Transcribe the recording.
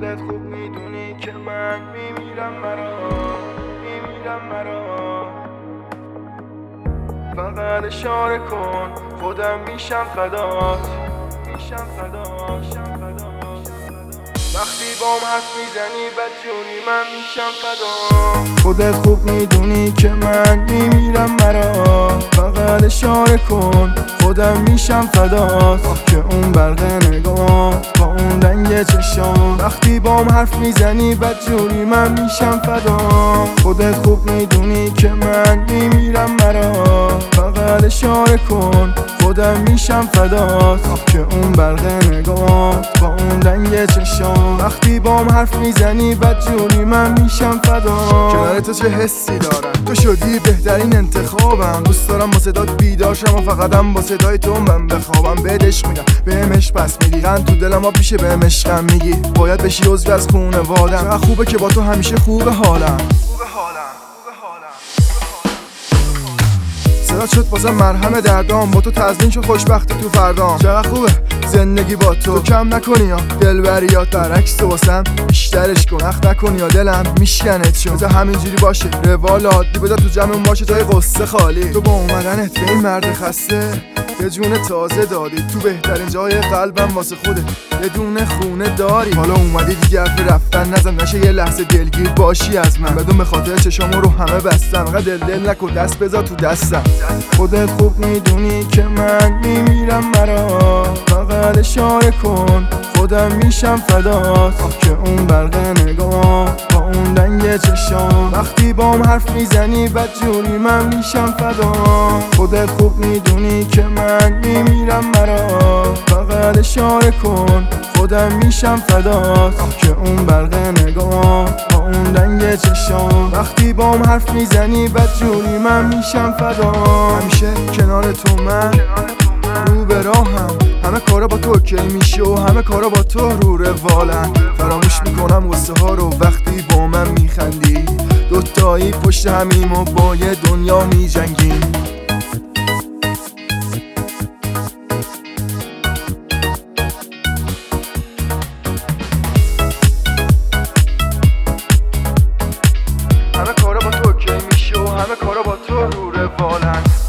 خودت خوب میدونی که من میمیرم برا فقط اشاره کن خودم میشم فدات وقتی بام حرف میزنی بدجوری من میشم فدا خودت خوب میدونی که من میمیرم برا فقط اشاره کن خودم میشم فدات آه که اون برق نگاه با اون رنگ چشام وقتی بام حرف میزنی بدجوری من میشم فدا خودت خوب میدونی که من میمیرم برا فقط اشاره کن خودم میشم فدات آه که اون برق نگاه با اون رنگ چشام وقتی بام حرف میزنی بدجوری من میشم فدا کنار تو چه حسی دارم تو شدی بهترین انتخابم دوست دارم با صدات بیدار شم و فقطم با صدای تو من بخوابم بهت عشق میدم بهمش پس میدی غن تو دلم آب میشه بهم عشقم میگی باید بشی عضو از خونوادم چقدر خوبه که با تو همیشه خوبه حالم صدات شد واسه مرهم دردام با تو تضمین شد خوشبختی تو فردام چقدر خوبه زندگی با تو کم نکنی یا دلبریات برعکس واسم بیشترش کن اخ نکنی یا دلم میشکنت شد بذار همینجوری باشه روال عادی بذار تو جمعمون باشه تا قصه خالی تو با اومدنت به این مرد خسته یه جون تازه دادی تو بهترین جای قلبم واسه خودت یه دونه خونه داری حالا اومدی دیگه حرف رفتن نزن نشه یه لحظه دلگیر باشی از من بدون به خاطر چشامو رو همه بستم انقدر دل نکن دست بذار تو دستم خودت خوب میدونی که من میمیرم برا فقط اشاره کن خودم میشم فدات آه که اون برق نگاه با اون رنگ چشام وقتی بام حرف میزنی بدجوری من میشم فدا خودت خوب میدونی که من میمیرم برا فقط اشاره کن خودم میشم فدات آه که اون برق نگاه با اون رنگ چشام وقتی بام حرف میزنی بدجوری من میشم فدا همیشه کنار تو من رو به راهم همه کارا با تو اوکی میشه و همه کارا با تو رو روالن فراموش میکنم غصه ها رو وقتی با من میخندی دوتایی پشت همیم و با یه دنیا میجنگیم همه کارا با تو اوکی میشه و همه کارا با تو رو روالن